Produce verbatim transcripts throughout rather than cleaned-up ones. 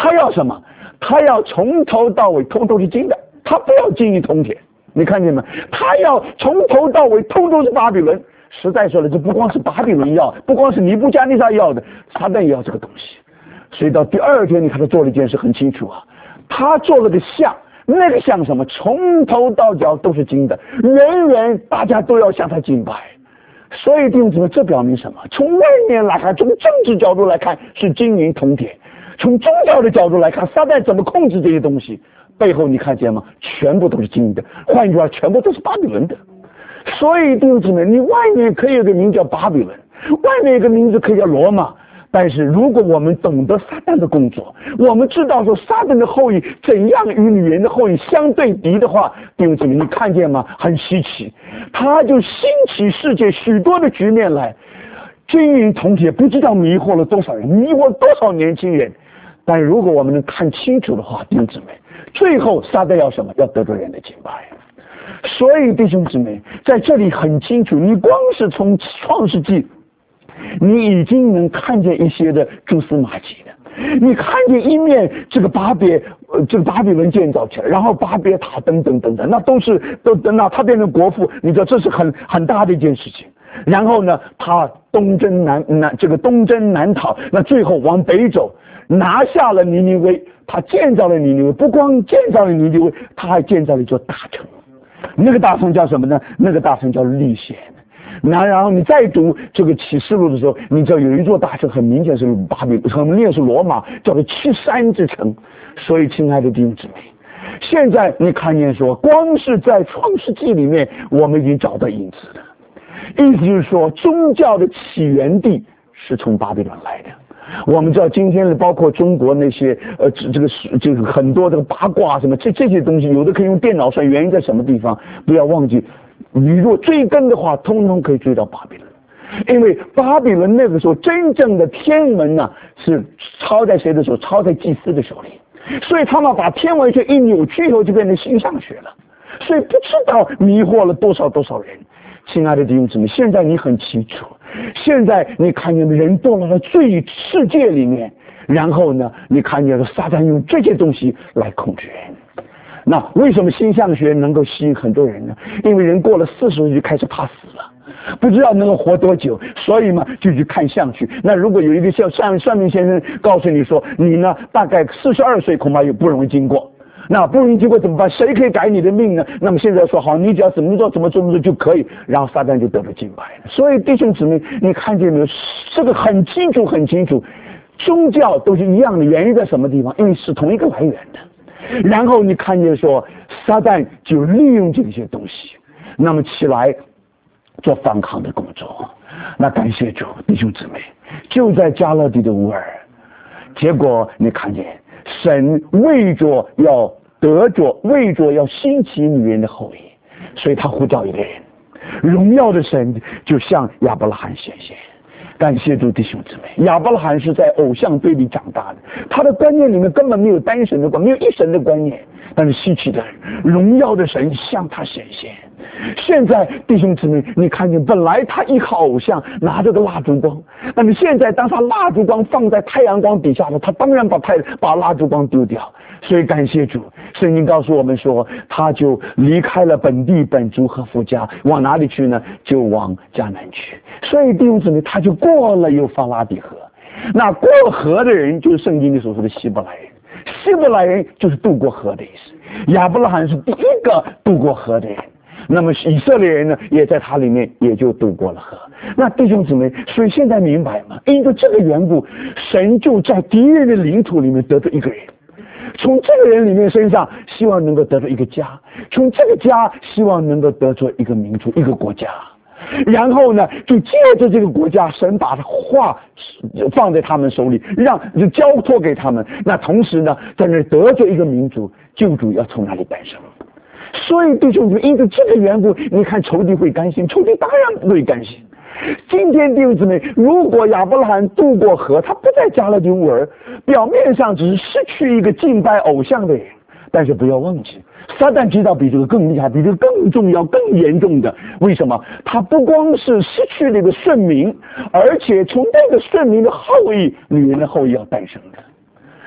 他要什么？他要从头到尾通通是金的，他不要金银铜铁。你看见没？他要从头到尾通通是巴比伦。实在说了，这不光是巴比伦要，不光是尼布加尼撒要的，撒旦也要这个东西。所以到第二天，你看他做了一件事很清楚啊，他做了个像，那个像什么？从头到脚都是金的，人人大家都要向他敬拜。所以弟兄姊妹，这表明什么？从外面来看，从政治角度来看是金银铜铁；从宗教的角度来看，撒旦怎么控制这些东西？背后你看见吗？全部都是金的，换句话，全部都是巴比伦的。所以弟兄姊妹，你外面可以有个名叫巴比伦，外面有个名字可以叫罗马，但是如果我们懂得撒旦的工作，我们知道说撒旦的后裔怎样与女人的后裔相对敌的话，弟兄姊妹，你看见吗？很稀奇，他就兴起世界许多的局面来，金银铜铁不知道迷惑了多少人，迷惑多少年轻人。但如果我们能看清楚的话，弟兄姊妹，最后撒旦要什么？要得罪人的敬拜。所以弟兄姊妹，在这里很清楚，你光是从创世纪，你已经能看见一些的蛛丝马迹的。你看见一面这个巴别，呃，这个巴比伦建造起来，然后巴别塔等等等等，那都是都那他变成国父，你知道这是很很大的一件事情。然后呢，他东征南南这个东征南讨，那最后往北走，拿下了尼尼微，他建造了尼尼微，不光建造了尼尼微，他还建造了一座大城。那个大城叫什么呢？那个大城叫利显。那然后你再读这个启示录的时候，你知道有一座大城很明显是巴比，很明显是罗马，叫做七山之城。所以亲爱的弟兄姊妹，现在你看见说，光是在创世纪里面，我们已经找到影子了。意思就是说，宗教的起源地是从巴比伦来的。我们知道今天的包括中国那些呃这个这个很多这个八卦什么这这些东西，有的可以用电脑算，原因在什么地方？不要忘记，你若追根的话，通通可以追到巴比伦。因为巴比伦那个时候真正的天文呢、啊、是抄在谁的手？抄在祭司的手里，所以他们把天文学一扭曲以后就变成星象学了，所以不知道迷惑了多少多少人。亲爱的弟兄姊妹，现在你很清楚，现在你看见人堕落到罪世界里面，然后呢，你看见了撒旦用这些东西来控制人。那为什么星象学能够吸引很多人呢？因为人过了四十岁就开始怕死了，不知道能够活多久，所以嘛就去看相去。那如果有一个像算算命先生告诉你说，你呢大概四十二岁恐怕也不容易经过。那不容易经过怎么办？谁可以改你的命呢？那么现在说好，你只要怎么做怎么做怎么做就可以，然后撒旦就得了敬拜了。所以弟兄姊妹，你看见没有？这个很清楚很清楚，宗教都是一样的，源于在什么地方？因为是同一个来源的。然后你看见说，撒旦就利用这些东西，那么起来做反抗的工作。那感谢主，弟兄姊妹，就在加勒底的乌尔，结果你看见神为着要得着，为着要兴起女人的后裔，所以他呼召一个人，荣耀的神就向亚伯拉罕显现。感谢主，弟兄姊妹，亚伯拉罕是在偶像堆里长大的，他的观念里面根本没有单神的观，没有一神的观念，但是稀奇的荣耀的神向他显现。现在弟兄姊妹，你看见本来他依靠偶像拿着个蜡烛光，但是现在当他蜡烛光放在太阳光底下了，他当然把太把蜡烛光丢掉。所以感谢主，圣经告诉我们说，他就离开了本地本族和父家，往哪里去呢？就往迦南去。所以弟兄姊妹，他就过了幼发拉底河。那过了河的人就是圣经里所说的希伯来人，希伯来人就是渡过河的意思。亚伯拉罕是第一个渡过河的人，那么以色列人呢，也在他里面也就渡过了河。那弟兄姊妹，所以现在明白吗？因为这个缘故，神就在敌人的领土里面得到一个人，从这个人里面身上希望能够得到一个家，从这个家希望能够得出一个民族，一个国家。然后呢，就借着这个国家，神把话放在他们手里，让就交托给他们。那同时呢，在那得着一个民族，救主要从哪里诞生？所以弟兄姊妹，因着这个缘故，你看仇敌会甘心？仇敌当然不会甘心。今天弟兄姊妹，如果亚伯拉罕渡过河，他不在加勒底乌尔，表面上只是失去一个敬拜偶像的人，但是不要忘记，撒旦知道比这个更厉害，比这个更重要更严重的。为什么？他不光是失去了一个顺民，而且从那个顺民的后裔，女人的后裔要诞生的。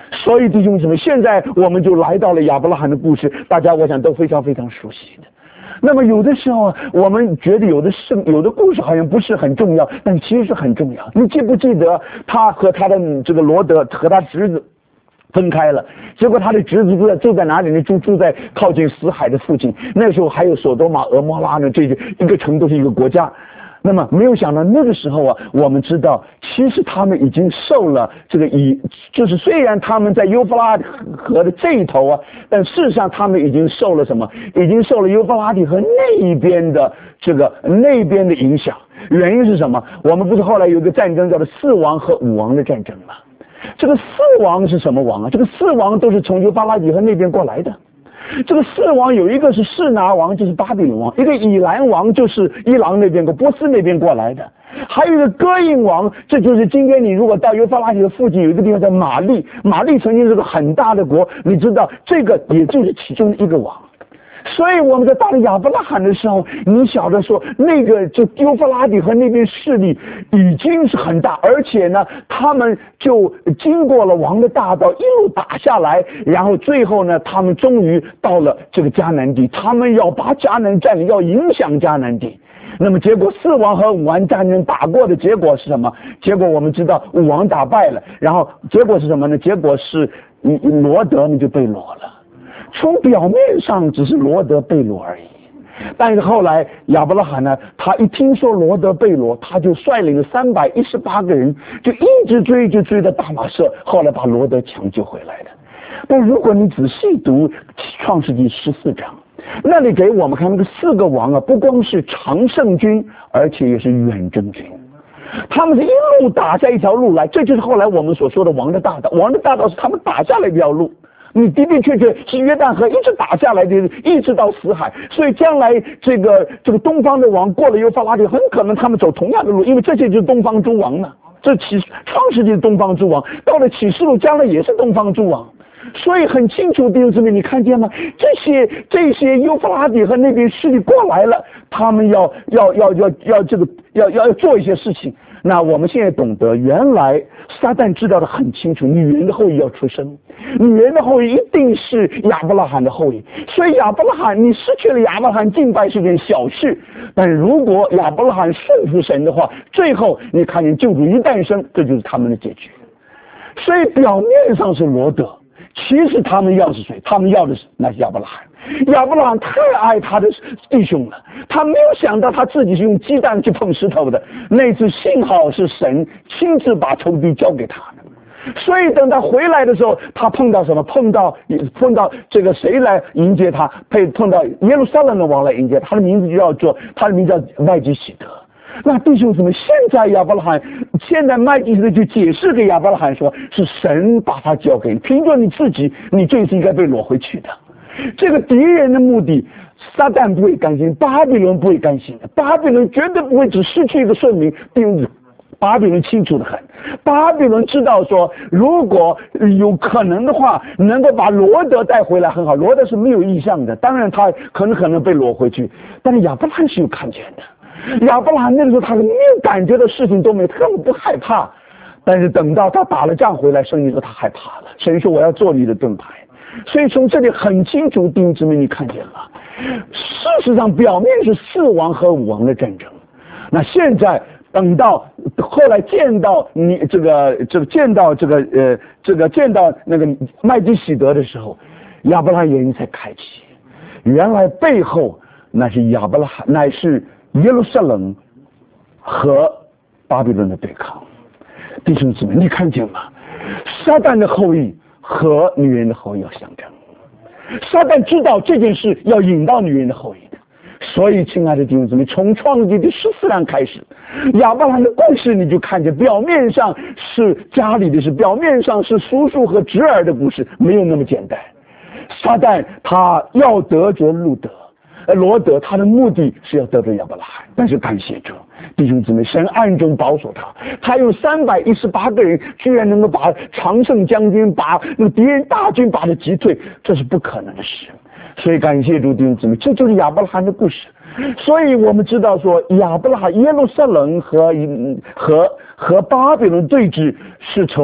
所以弟兄姊妹，现在我们就来到了亚伯拉罕的故事，大家我想都非常非常熟悉的。那么有的时候我们觉得有的事有的故事好像不是很重要，但其实是很重要。你记不记得他和他的这个罗德和他侄子分开了，结果他的侄子住在住在哪里呢？住住在靠近死海的附近。那时候还有索多玛、俄摩拉呢，这个一个城都是一个国家。那么没有想到那个时候啊，我们知道其实他们已经受了这个以就是虽然他们在幼发拉底河的这一头啊，但事实上他们已经受了什么？已经受了幼发拉底河那一边的这个那边的影响。原因是什么？我们不是后来有一个战争叫做四王和五王的战争吗？这个四王是什么王啊？这个四王都是从幼发拉底河那边过来的。这个四王有一个是示拿王，就是巴比伦王；一个以兰王就是伊朗那边和波斯那边过来的；还有一个哥印王，这就是今天你如果到幼发拉底河附近有一个地方叫玛丽，玛丽曾经是个很大的国，你知道这个也就是其中的一个王。所以我们在到了亚伯拉罕的时候，你晓得说那个就幼发拉底河那边势力已经是很大，而且呢他们就经过了王的大道一路打下来，然后最后呢他们终于到了这个迦南地，他们要把迦南占领，要影响迦南地。那么结果四王和五王战争打过的结果是什么？结果我们知道五王打败了，然后结果是什么呢？结果是罗德呢就被掳了。从表面上只是罗德被掳而已，但是后来亚伯拉罕呢，他一听说罗德被掳，他就率领了三百一十八个人，就一直追，就追到大马色，后来把罗德抢救回来的。但如果你仔细读创世纪十四章，那里给我们看那个四个王啊，不光是常胜军，而且也是远征军。他们是一路打下一条路来，这就是后来我们所说的王的大道。王的大道是他们打下来一条路。你的的确确是约旦河一直打下来的，一直到死海，所以将来这个这个东方的王过了幼发拉底，很可能他们走同样的路，因为这些就是东方诸王呢。这启创世纪的东方诸王，到了启示录将来也是东方诸王，所以很清楚弟兄姊妹，你看见吗？这些这些幼发拉底和那边势力过来了，他们要要要要要这个要要要做一些事情。那我们现在懂得，原来撒旦知道的很清楚，女人的后裔要出生，女人的后裔一定是亚伯拉罕的后裔。所以亚伯拉罕，你失去了亚伯拉罕敬拜是件小事，但是如果亚伯拉罕顺服神的话，最后你看见救主一诞生，这就是他们的结局。所以表面上是罗德，其实他们要是谁？他们要的是那是亚伯拉罕。亚伯拉罕太爱他的弟兄了，他没有想到他自己是用鸡蛋去碰石头的。那次幸好是神亲自把仇敌交给他的，所以等他回来的时候，他碰到什么？碰到碰到这个谁来迎接他？配碰到耶路撒冷的王来迎接他，他的名字就叫做他的名字叫麦基洗德。那弟兄姊妹，现在亚伯拉罕，现在麦基洗德就解释给亚伯拉罕说，是神把他交给你，凭着你自己，你这次应该被掳回去的。这个敌人的目的，撒旦不会甘心，巴比伦不会甘心的，巴比伦绝对不会只失去一个顺民。弟兄，巴比伦清楚的很，巴比伦知道说，如果有可能的话，能够把罗德带回来很好。罗德是没有意向的，当然他可能可能被掳回去，但是亚伯拉罕是有看见的。亚伯拉罕那个时候他没有感觉的事情都没有，他根本不害怕。但是等到他打了仗回来，圣经说他害怕了，神说我要做你的盾牌。所以从这里很清楚，弟兄姊妹，你看见了。事实上，表面是四王和五王的战争。那现在等到后来见到你这个这个见到这个呃这个见到那个麦基洗德的时候，亚伯拉罕眼睛才开启，原来背后那是亚伯拉罕，乃是耶路撒冷和巴比伦的对抗。弟兄姊妹，你看见吗？撒旦的后裔和女人的后裔要相争，撒旦知道这件事要引到女人的后裔的，所以亲爱的弟兄姊妹，从创世纪第十四章开始，亚伯拉罕的故事你就看见，表面上是家里的事，表面上是叔叔和侄儿的故事，没有那么简单。撒旦他要得着路德，罗德，他的目的是要得着亚伯拉罕，但是感谢主，弟兄姊妹，神暗中保守他，他用三百一十八个人，居然能够把常胜将军、把那个敌人大军把他击退，这是不可能的事。所以感谢主，弟兄姊妹，这就是亚伯拉罕的故事。所以我们知道说，亚伯拉罕耶路撒冷和和和巴比伦对峙，是从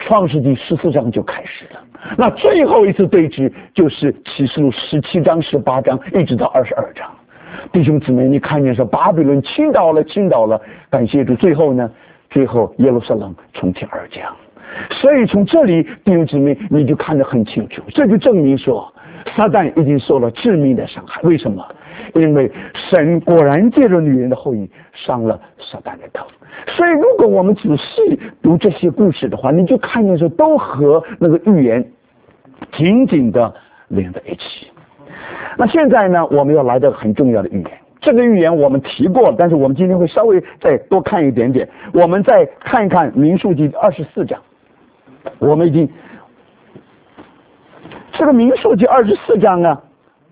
创世纪十四章就开始了。那最后一次对峙就是启示录十七章、十八章，一直到二十二章。弟兄姊妹，你看见说巴比伦倾倒了，倾倒了，感谢主，最后呢，最后耶路撒冷从天而降。所以从这里，弟兄姊妹，你就看得很清楚，这就证明说，撒旦已经受了致命的伤害。为什么？因为神果然借着女人的后裔伤了撒旦的头。所以如果我们仔细读这些故事的话，你就看见说都和那个预言紧紧的连在一起。那现在呢，我们要来到很重要的预言。这个预言我们提过，但是我们今天会稍微再多看一点点。我们再看一看民数记二十四章，我们已经这个民数记二十四章呢，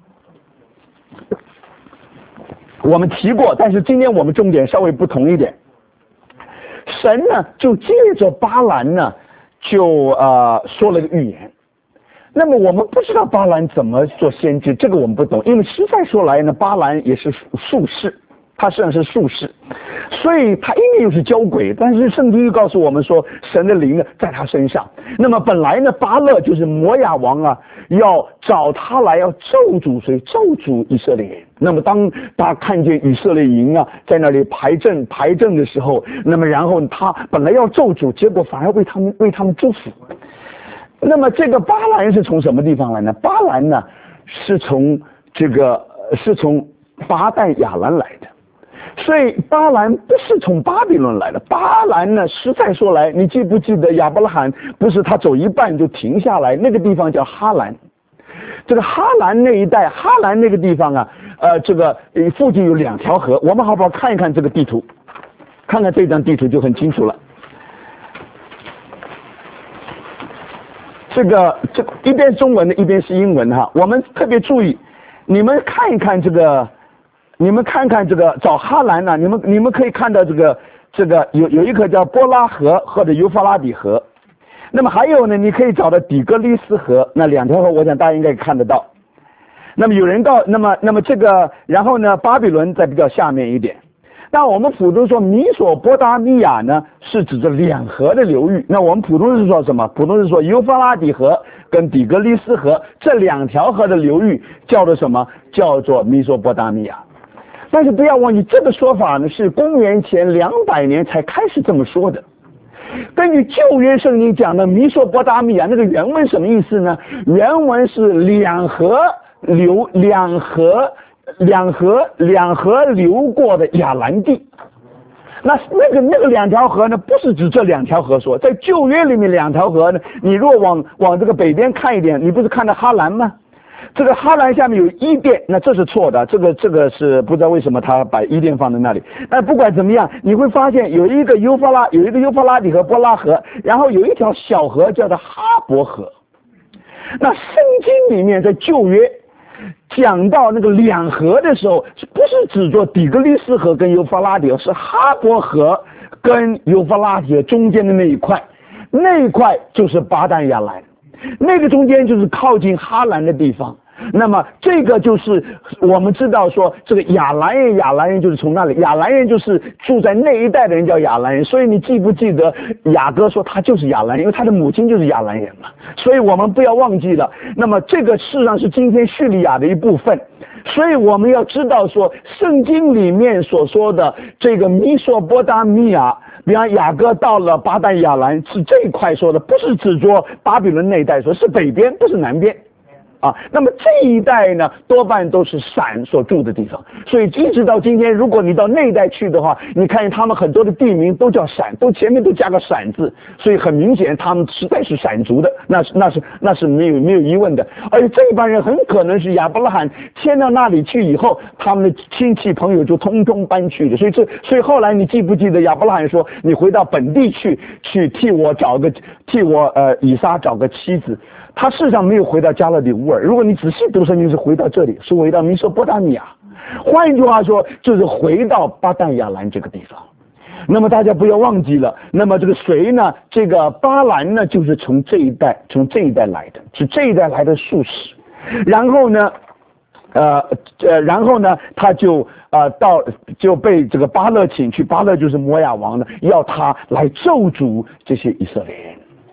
我们提过，但是今天我们重点稍微不同一点。神呢就借着巴兰呢就呃说了个预言。那么我们不知道巴兰怎么做先知，这个我们不懂，因为实在说来呢，巴兰也是术士，他实际上是术士，所以他应该又是交鬼，但是圣经又告诉我们说，神的灵呢在他身上。那么本来呢，巴勒就是摩亚王啊，要找他来要咒诅谁？咒诅以色列人。那么当他看见以色列营啊在那里排阵排阵的时候，那么然后他本来要咒诅，结果反而为他们为他们祝福。那么这个巴兰是从什么地方来呢？巴兰呢是从这个是从巴旦亚兰来的，所以巴兰不是从巴比伦来的。巴兰呢，实在说来，你记不记得亚伯拉罕不是他走一半就停下来，那个地方叫哈兰。这个哈兰那一带，哈兰那个地方啊，呃，这个附近有两条河。我们好不好看一看这个地图？看看这张地图就很清楚了。这个这一边中文的，一边是英文哈。我们特别注意，你们看一看这个，你们看看这个找哈兰呢、啊，你们你们可以看到这个这个有有一个叫波拉河或者尤法拉底河，那么还有呢，你可以找到底格里斯河，那两条河我想大家应该看得到。那么有人告，那么那么这个，然后呢，巴比伦在比较下面一点。那我们普通说米索波达米亚呢，是指着两河的流域。那我们普通是说什么？普通是说尤法拉底河跟底格里斯河这两条河的流域叫做什么？叫做米索波达米亚。但是不要忘记，这个说法呢是公元前两百年才开始这么说的。根据旧约圣经讲的米索波达米亚，那个原文什么意思呢？原文是两河流，两河。两河两河流过的亚兰地，那那个那个两条河呢，不是指这两条河说，在旧约里面两条河呢，你若往往这个北边看一点，你不是看到哈兰吗？这个哈兰下面有伊甸，那这是错的，这个这个是不知道为什么他把伊甸放在那里。但不管怎么样，你会发现有一个幼发拉，有一个幼发拉底河、波拉河，然后有一条小河叫做哈伯河。那圣经里面在旧约讲到那个两河的时候，不是指作底格里斯河跟幼发拉底河，是哈伯河跟幼发拉底河中间的那一块，那一块就是巴旦亚兰，那个中间就是靠近哈兰的地方。那么这个就是我们知道说，这个亚兰人，亚兰人就是从那里，亚兰人就是住在那一带的人叫亚兰人。所以你记不记得雅各说他就是亚兰人，因为他的母亲就是亚兰人嘛。所以我们不要忘记了，那么这个事实上是今天叙利亚的一部分。所以我们要知道说，圣经里面所说的这个米索波达米亚，比方雅各到了巴旦亚兰，是这一块说的，不是指着巴比伦那一带说，是北边，不是南边。啊，那么这一带呢，多半都是闪所住的地方，所以一直到今天，如果你到那一带去的话，你看见他们很多的地名都叫闪，都前面都加个闪字，所以很明显他们实在是闪族的，那是那是那是没有没有疑问的。而且这一帮人很可能是亚伯拉罕迁到那里去以后，他们的亲戚朋友就通通搬去的，所以这所以后来你记不记得亚伯拉罕说，你回到本地去，去替我找个替我呃以撒找个妻子。他事实上没有回到加勒底乌尔，如果你仔细读圣经，是回到这里，是回到米索波达米亚。换一句话说，就是回到巴旦亚兰这个地方。那么大家不要忘记了，那么这个谁呢？这个巴兰呢，就是从这一带，从这一带来的，是这一带来的术士。然后呢，呃呃，然后呢，他就呃到就被这个巴勒请去，巴勒就是摩亚王呢，要他来咒诅这些以色列人。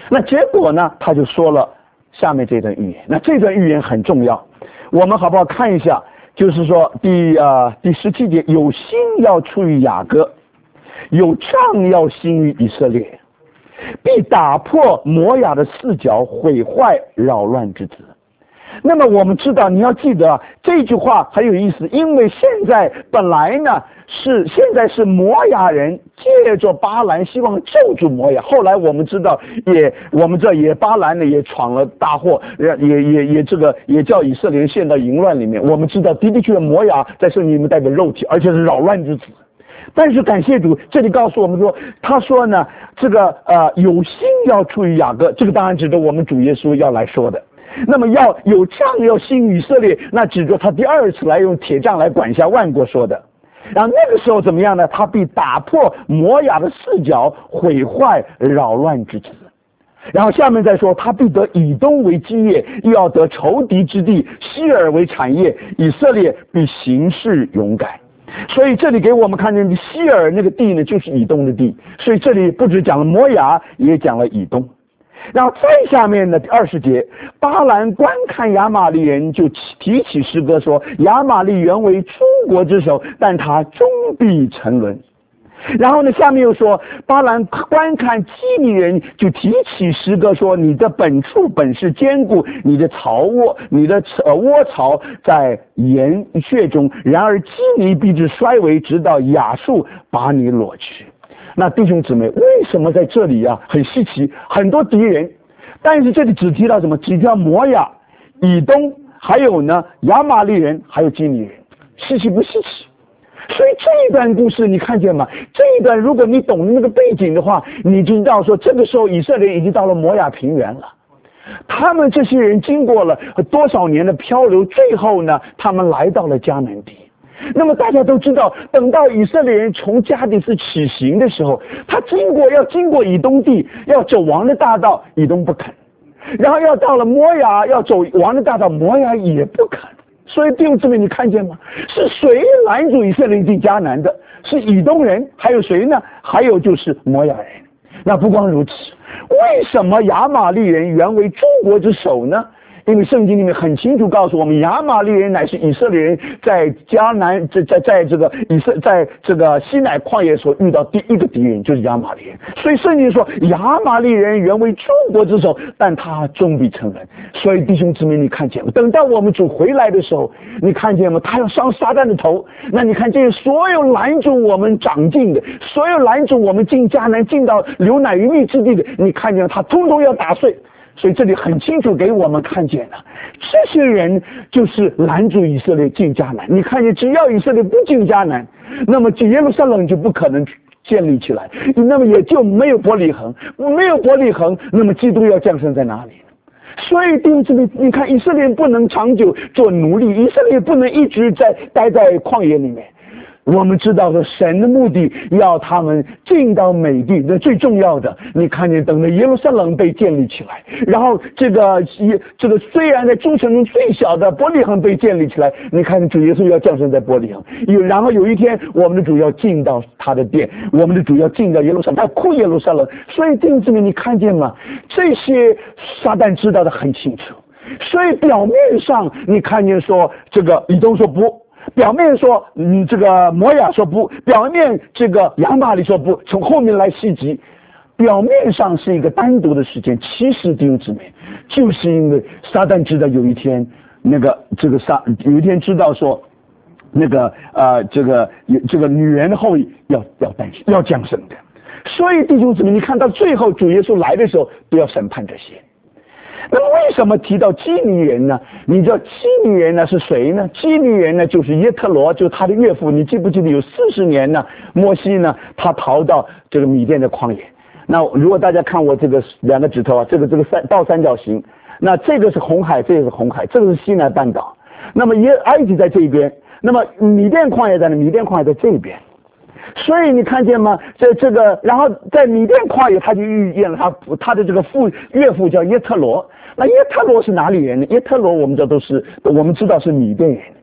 那结果呢，他就说了下面这段预言。那这段预言很重要，我们好不好看一下？就是说第呃第十七节，有星要出于雅各，有杖要兴于以色列，必打破摩亚的四角，毁坏扰乱之子。那么我们知道，你要记得啊，这句话很有意思，因为现在本来呢是现在是摩亚人借着巴兰希望咒诅摩亚，后来我们知道也我们这也巴兰呢也闯了大祸，也也也这个也叫以色列人陷到淫乱里面。我们知道的的确确摩亚在圣经里面代表肉体，而且是扰乱之子。但是感谢主，这里告诉我们说，他说呢，这个呃有星要出于雅各，这个当然指着我们主耶稣要来说的。那么要有杖要兴于以色列，那指着他第二次来用铁杖来管辖万国说的。然后那个时候怎么样呢？他必打破摩亚的四角，毁坏扰乱之子。然后下面再说，他必得以东为基业，又要得仇敌之地西尔为产业，以色列必行事勇敢。所以这里给我们看见西尔那个地呢，就是以东的地。所以这里不只讲了摩亚，也讲了以东。然后再下面的第二十节，巴兰观看亚玛力人，就提起诗歌说，亚玛力原为诸国之首，但他终必沉沦。然后呢，下面又说，巴兰观看基尼人，就提起诗歌说，你的本处本是坚固，你的巢窝你的呃窝巢在岩穴中，然而基尼必至衰微，直到亚述把你裸去。那弟兄姊妹，为什么在这里啊很稀奇，很多敌人，但是这里只提到什么？只提到摩亚、以东，还有呢亚玛力人，还有基尼人，稀奇不稀奇？所以这一段故事你看见吗？这一段如果你懂得那个背景的话，你就知道说，这个时候以色列已经到了摩亚平原了。他们这些人经过了多少年的漂流，最后呢，他们来到了迦南地。那么大家都知道，等到以色列人从加迪斯起行的时候，他经过要经过以东地，要走王的大道，以东不肯；然后要到了摩亚，要走王的大道，摩亚也不肯。所以弟兄姊妹，你看见吗？是谁拦住以色列人进迦南的？是以东人，还有谁呢？还有就是摩亚人。那不光如此，为什么亚玛力人原为诸国之首呢？因为圣经里面很清楚告诉我们，亚玛力人乃是以色列人在迦南在在在这个以色在这个西乃旷野所遇到第一个敌人就是亚玛力人。所以圣经说，亚玛力人原为诸国之首，但他终必沉沦。所以弟兄姊妹，你看见吗？等到我们主回来的时候，你看见吗？他要伤撒旦的头。那你看，这些所有拦住我们长进的，所有拦住我们进迦南进到流奶与蜜之地的，你看见他通通要打碎。所以这里很清楚给我们看见了，这些人就是拦住以色列进迦南。你看见，只要以色列不进迦南，那么耶路撒冷就不可能建立起来，那么也就没有伯利恒，没有伯利恒，那么基督要降生在哪里？所以弟兄姊妹，你看以色列不能长久做奴隶，以色列不能一直在待在旷野里面。我们知道说，神的目的要他们进到美地，那最重要的，你看见等着耶路撒冷被建立起来，然后这个这个虽然在诸城中最小的伯利恒被建立起来，你看见主耶稣要降生在伯利恒，有然后有一天我们的主要进到他的殿，我们的主要进到耶路撒冷，他哭耶路撒冷。所以弟兄姊妹，你看见吗？这些撒旦知道的很清楚。所以表面上你看见说这个以东说不，表面说嗯这个摩亚说不，表面这个亚玛力说不，从后面来袭击，表面上是一个单独的事件，其实弟兄姊妹，就是因为撒旦知道有一天那个这个撒有一天知道说那个呃这个这个女人的后裔要要诞生要降生的，所以弟兄姊妹，你看到最后主耶稣来的时候都要审判这些。那么为什么提到基尼人呢？你知道基尼人呢是谁呢？基尼人呢就是耶特罗，就是他的岳父。你记不记得有四十年呢？摩西呢他逃到这个米甸的旷野。那如果大家看我这个两个指头啊，这个这个三倒三角形，那这个是红海，这个是红海，这个是西奈半岛。那么耶埃及在这边，那么米甸旷野在哪？米甸旷野在这边。所以你看见吗？这这个，然后在米甸旷野，他就遇见了他他的这个父岳父叫耶特罗。那耶特罗是哪里人呢？耶特罗我们这都是我们知道是米甸人。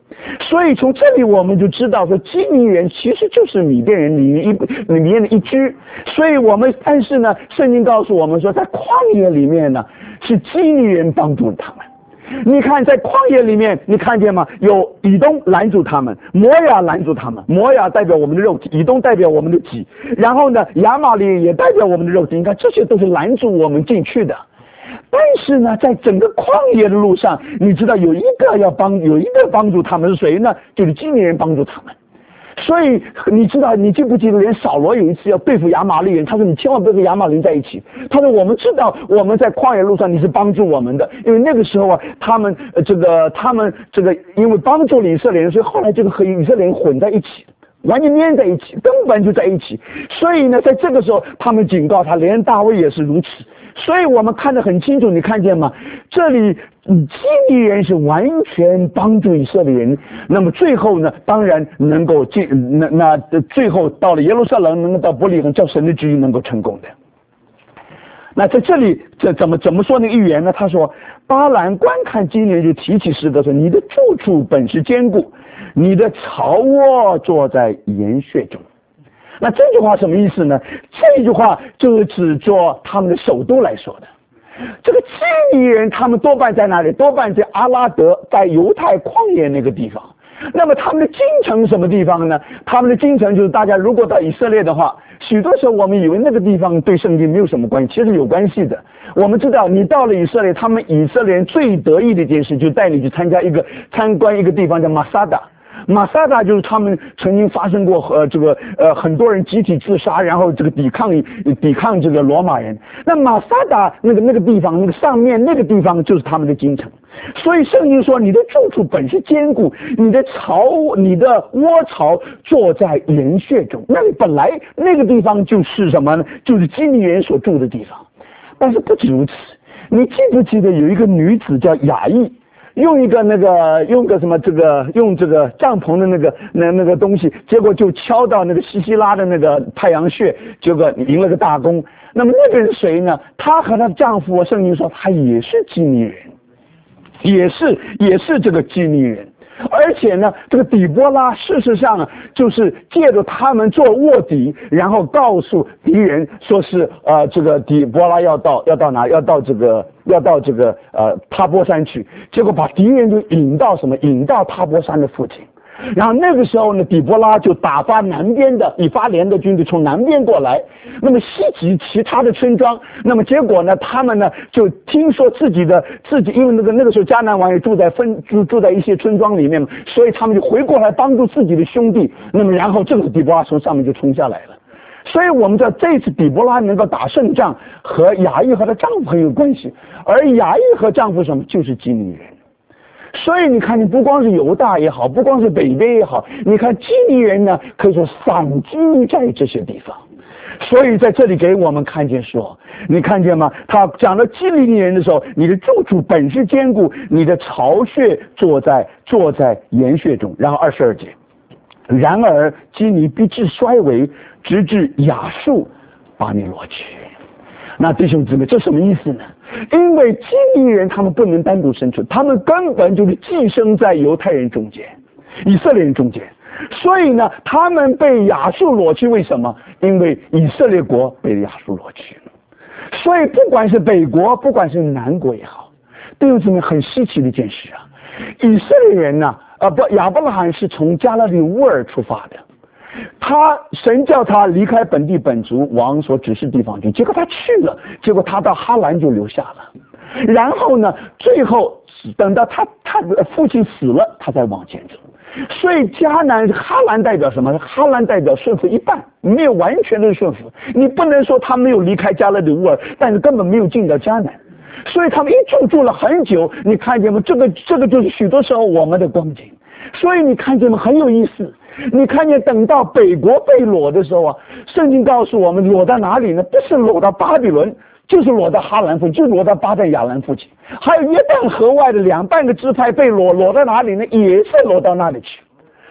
所以从这里我们就知道说，基尼人其实就是米甸人里面一里面的一支。所以我们但是呢，圣经告诉我们说，在旷野里面呢，是基尼人帮助了他们。你看，在旷野里面，你看见吗？有以东拦住他们，摩亚拦住他们。摩亚代表我们的肉体，以东代表我们的己。然后呢，亚玛力也代表我们的肉体。你看，这些都是拦住我们进去的。但是呢，在整个旷野的路上，你知道有一个要帮，有一个帮助他们是谁呢？就是基尼人帮助他们。所以你知道，你记不记得，连扫罗有一次要对付亚玛力人，他说你千万不要跟亚玛力人在一起。他说我们知道我们在旷野路上你是帮助我们的，因为那个时候啊，他们呃这个他们这个因为帮助了以色列人，所以后来这个和以色列人混在一起。完全粘在一起，根本就在一起。所以呢，在这个时候，他们警告他，连大卫也是如此。所以我们看得很清楚，你看见吗？这里基尼人是完全帮助以色列人，那么最后呢，当然能够进，那那最后到了耶路撒冷，能够到伯利恒，叫神的旨意能够成功的。那在这里，这怎么怎么说那个预言呢？他说，巴兰观看基尼人就提起诗歌说：“你的住处本是坚固，你的巢窝坐在岩穴中。”那这句话什么意思呢？这句话就是指着他们的首都来说的。这个基尼人他们多半在哪里？多半在阿拉德，在犹太旷野那个地方。那么他们的京城什么地方呢？他们的京城就是大家如果到以色列的话，许多时候我们以为那个地方对圣经没有什么关系，其实有关系的。我们知道，你到了以色列，他们以色列人最得意的一件事，就带你去参加一个参观一个地方叫马萨达。马萨达就是他们曾经发生过呃这个呃很多人集体自杀，然后这个抵抗抵抗这个罗马人。那马萨达那个那个地方，那个上面那个地方就是他们的京城。所以圣经说，你的住处本是坚固，你的巢你的窝巢坐在岩穴中。那里本来那个地方就是什么呢？就是基尼人所住的地方。但是不止如此，你记不记得有一个女子叫雅意？用一个那个用个什么这个用这个帐篷的那个那那个东西，结果就敲到那个西西拉的那个太阳穴，结果赢了个大功。那么那个人谁呢？她和她丈夫，圣经说她也是基尼人，也是也是这个基尼人。而且呢，这个底波拉事实上啊，就是借着他们做卧底，然后告诉敌人说是呃这个底波拉要到要到哪？要到这个要到这个呃塔波山去，结果把敌人就引到什么？引到塔波山的附近。然后那个时候呢，底波拉就打发南边的以法莲的军队从南边过来，那么袭击其他的村庄。那么结果呢，他们呢就听说自己的自己，因为那个那个时候迦南王也住在分住住在一些村庄里面嘛，所以他们就回过来帮助自己的兄弟。那么然后这个底波拉从上面就冲下来了。所以我们知道这次底波拉能够打胜仗，和雅意和她丈夫很有关系，而雅意和丈夫什么就是基尼人。所以你看，你不光是犹大也好，不光是北边也好，你看基尼人呢，可以说散居在这些地方。所以在这里给我们看见说，你看见吗？他讲到基尼人的时候，你的住处本是坚固，你的巢穴坐在坐在岩穴中。然后二十二节，然而基尼必致衰微，直至亚述把你掳去。那弟兄姊妹，这什么意思呢？因为基尼人他们不能单独生存，他们根本就是寄生在犹太人中间、以色列人中间，所以呢，他们被亚述掳去。为什么？因为以色列国被亚述掳去了。所以不管是北国，不管是南国也好，弟兄姊妹，很稀奇的一件事啊！以色列人呢、啊，呃不，亚伯拉罕是从加勒底乌尔出发的。他神叫他离开本地本族，往所指示地方去，结果他去了，结果他到哈兰就留下了。然后呢，最后等到他他的父亲死了，他才往前走。所以迦南哈兰代表什么？哈兰代表顺服一半，没有完全的顺服。你不能说他没有离开加勒底乌尔，但是根本没有进到迦南。所以他们一住住了很久，你看见吗？这个这个就是许多时候我们的光景。所以你看见吗？很有意思。你看见等到北国被掳的时候啊，圣经告诉我们掳到哪里呢？不是掳到巴比伦，就是掳到哈兰附近，就是掳到巴旦亚兰附近。还有约旦河外的两半个支派被掳，掳到哪里呢？也是掳到那里去。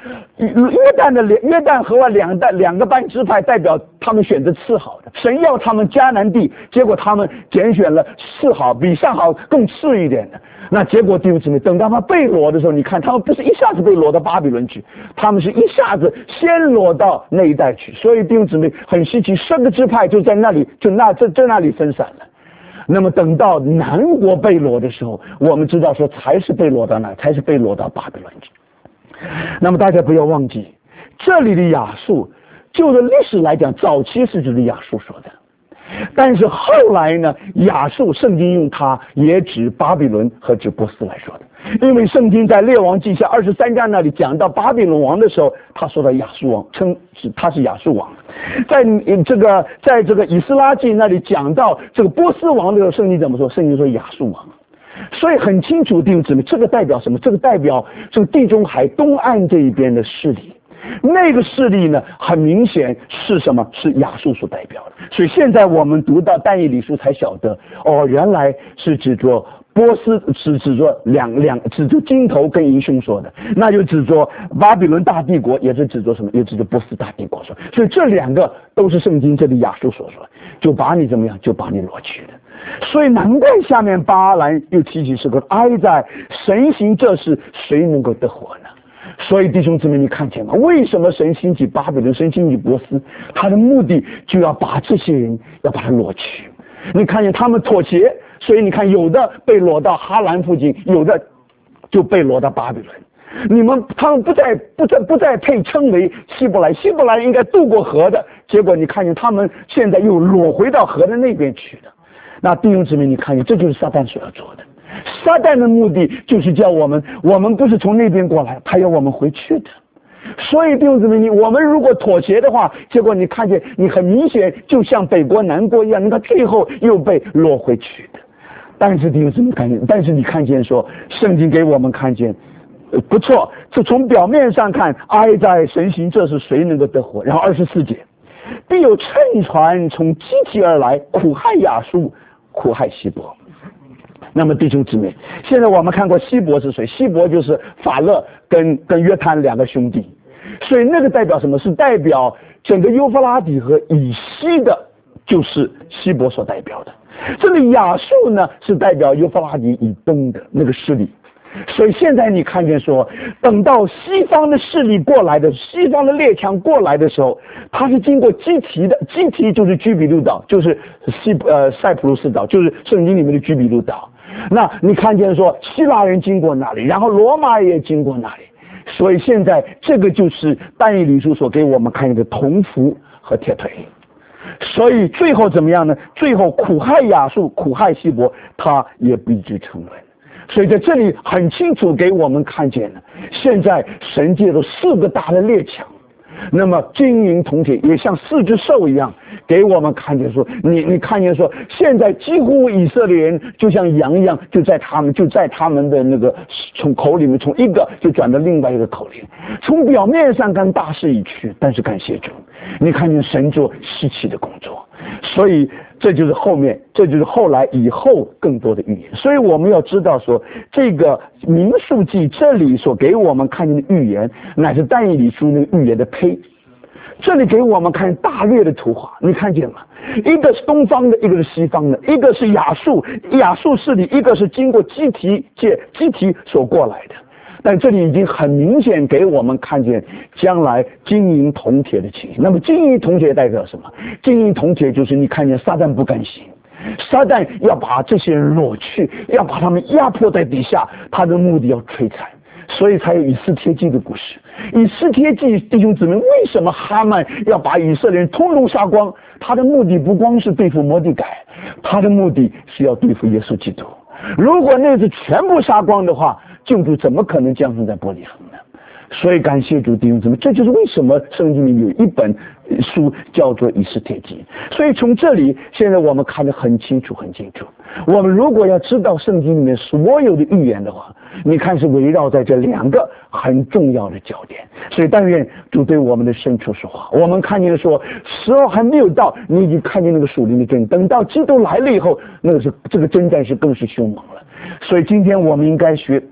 约旦的约旦河两代两个半支派代表他们选择次好的，神要他们迦南地，结果他们拣选了次好，比上好更次一点的。那结果弟兄姊妹，等到他们被掳的时候，你看他们不是一下子被掳到巴比伦去，他们是一下子先掳到那一带去。所以弟兄姊妹很稀奇，十个支派就在那里，就那在在那里分散了。那么等到南国被掳的时候，我们知道说才是被掳到哪，才是被掳到巴比伦去。那么大家不要忘记，这里的亚述，就是历史来讲，早期是指的亚述说的，但是后来呢，亚述圣经用它也指巴比伦和指波斯来说的，因为圣经在列王记下二十三章那里讲到巴比伦王的时候，他说到亚述王，称他是亚述王。在这个在这个以斯拉记那里讲到这个波斯王的时候，圣经怎么说？圣经说亚述王。所以很清楚弟兄姊妹，这个代表什么？这个代表这个地中海东岸这一边的势力。那个势力呢，很明显是什么？是亚述所代表的。所以现在我们读到但以理书才晓得，哦，原来是指着波斯，是指着两两指着金头跟银胸说的，那就指着巴比伦大帝国，也是指着什么？也指着波斯大帝国说。所以这两个都是圣经这里亚述所说，就把你怎么样？就把你掳去的。所以难怪下面巴兰又提起是个哀在神行这事，谁能够得活呢？所以弟兄姊妹，你看见吗？为什么神兴起巴比伦，神兴起波斯？他的目的就要把这些人要把他掳去。你看见他们妥协，所以你看有的被掳到哈兰附近，有的就被掳到巴比伦。你们他们不再不再不再配称为希伯来，希伯来应该渡过河的，结果你看见他们现在又裸回到河的那边去了。那弟兄姊妹，你看见这就是撒旦所要做的。撒旦的目的就是叫我们，我们不是从那边过来，他要我们回去的。所以弟兄姊妹，你我们如果妥协的话，结果你看见你很明显就像北国南国一样，你看最后又被落回去的。但是弟兄姊妹看见，但是你看见说，圣经给我们看见，呃、不错，就从表面上看，哀在神行，这是谁能够得活？然后二十四节，必有乘船从基提而来，苦害亚述，苦害希伯。那么弟兄姊妹，现在我们看过希伯是谁？希伯就是法勒跟跟约坦两个兄弟，所以那个代表什么？是代表整个幼发拉底河以西的，就是希伯所代表的。这个亚述呢，是代表幼发拉底以东的那个势力。所以现在你看见说，等到西方的势力过来的，西方的列强过来的时候，它是经过基提的，基提就是居比路岛，就是西呃塞浦路斯岛，就是圣经里面的居比路岛。那你看见说，希腊人经过那里，然后罗马也经过那里，所以现在这个就是但以理书所给我们看见的铜符和铁腿。所以最后怎么样呢？最后苦害亚述，苦害希伯，他也必之沉沦。所以在这里很清楚给我们看见了，现在神借着四个大的列强，那么金银铜铁也像四只兽一样，给我们看见说，你你看见说，现在几乎以色列人就像羊一样，就在他们就在他们的那个从口里面，从一个就转到另外一个口里。从表面上看大势已去，但是感谢主，你看见神做施奇的工作。所以这就是后面，这就是后来以后更多的预言。所以我们要知道说，这个民数记这里所给我们看见的预言，乃是但以理书那个预言的胚。这里给我们看大略的图画，你看见吗？一个是东方的，一个是西方的，一个是亚述，亚述势力，一个是经过基提借基提所过来的。但这里已经很明显给我们看见将来金银铜铁的情形。那么金银铜铁代表什么？金银铜铁就是你看见撒旦不甘心，撒旦要把这些人掳去，要把他们压迫在底下，他的目的要摧残，所以才有以斯帖记的故事。以斯帖记弟兄姊妹，为什么哈曼要把以色列人通通杀光？他的目的不光是对付摩地改，他的目的是要对付耶稣基督。如果那次全部杀光的话，救主怎么可能降生在伯利恒呢？所以感谢主弟兄姊妹，这就是为什么圣经里有一本书叫做以斯帖记。所以从这里现在我们看得很清楚很清楚，我们如果要知道圣经里面所有的预言的话，你看是围绕在这两个很重要的焦点。所以但愿主对我们的深处说话。我们看见说时候还没有到，你已经看见那个属灵的征战，等到基督来了以后，那个是这个征战是更是凶猛了。所以今天我们应该学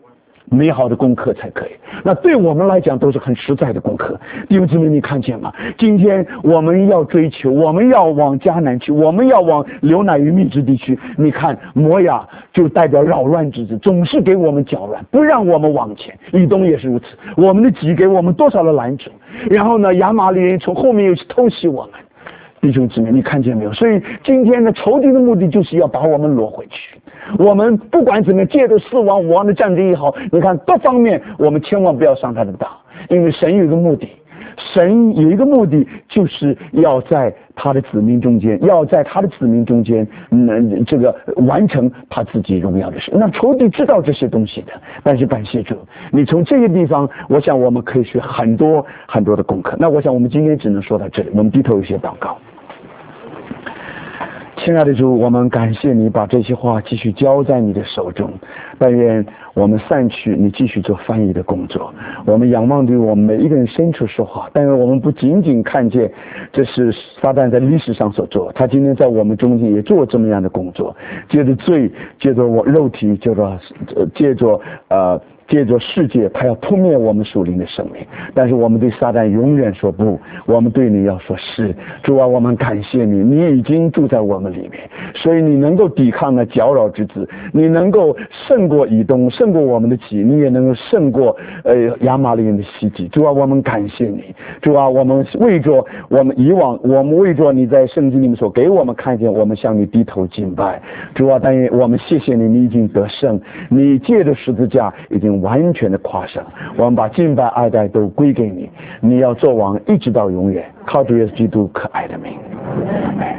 美好的功课才可以。那对我们来讲都是很实在的功课。弟兄姊妹，你看见吗？今天我们要追求，我们要往迦南去，我们要往流奶与蜜之地区。你看摩亚就代表扰乱之子，总是给我们搅乱，不让我们往前。以东也是如此，我们的己给我们多少的拦阻，然后呢，亚玛力人从后面又去偷袭我们。弟兄姊妹，你看见没有？所以今天的仇敌的目的就是要把我们掳回去。我们不管怎么借着四王五王的战争也好，你看各方面我们千万不要上他的当，因为神有一个目的，神有一个目的就是要在他的子民中间，要在他的子民中间，嗯，这个完成他自己荣耀的事。那仇敌知道这些东西的，但是感谢主，你从这个地方，我想我们可以学很多很多的功课。那我想我们今天只能说到这里，我们低头有些祷告。亲爱的主，我们感谢你把这些话继续交在你的手中，但愿我们散去，你继续做翻译的工作。我们仰望对我们每一个人深处说话，但愿我们不仅仅看见这是撒旦在历史上所做，他今天在我们中间也做这么样的工作，借着罪，借着我肉体，借着借着呃借着世界，他要扑灭我们属灵的生命。但是我们对撒旦永远说不，我们对你要说是。主啊，我们感谢你，你已经住在我们里面，所以你能够抵抗那搅扰之子，你能够胜过以东，胜过我们的己，你也能够胜过呃亚玛力人的袭击。主啊，我们感谢你。主啊，我们为着我们以往，我们为着你在圣经里面所给我们看见，我们向你低头敬拜。主啊，但愿我们谢谢你，你已经得胜，你借着十字架已经完全的夸胜。我们把敬拜爱戴都归给你，你要做王一直到永远，靠主耶稣基督可爱的名。阿们。